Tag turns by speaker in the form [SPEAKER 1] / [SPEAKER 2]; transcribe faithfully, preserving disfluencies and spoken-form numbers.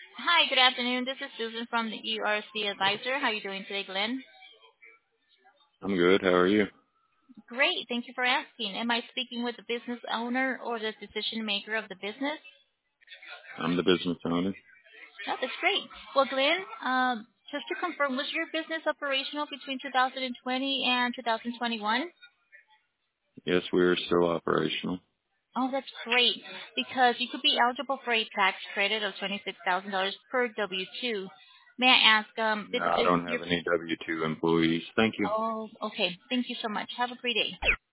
[SPEAKER 1] Hi, good afternoon. This is Susan from the E R C Advisor. How are you doing today, Glenn?
[SPEAKER 2] I'm good. How are you?
[SPEAKER 1] Great. Thank you for asking. Am I speaking with the business owner or the decision maker of the business?
[SPEAKER 2] I'm the business owner.
[SPEAKER 1] Oh, that's great. Well, Glenn, um, just to confirm, was your business operational between two thousand twenty and two thousand twenty-one?
[SPEAKER 2] Yes, we are still operational.
[SPEAKER 1] Oh, that's great because you could be eligible for a tax credit of twenty-six thousand dollars per W two. May I ask, um,
[SPEAKER 2] No,
[SPEAKER 1] did the
[SPEAKER 2] I
[SPEAKER 1] business
[SPEAKER 2] don't
[SPEAKER 1] your...
[SPEAKER 2] have any W two employees. Thank you.
[SPEAKER 1] Oh, okay. Thank you so much. Have a great day.